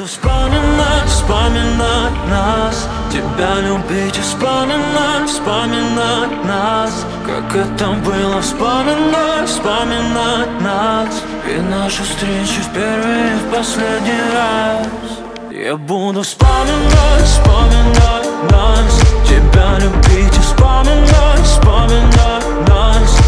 буду вспоминать, вспоминать нас, тебя любить и вспоминать, вспоминать нас. Как это было, вспоминать, вспоминать нас. И нашу встречу в первый и в последний раз. Я буду вспоминать, вспоминать нас, тебя любить и вспоминать, вспоминать нас.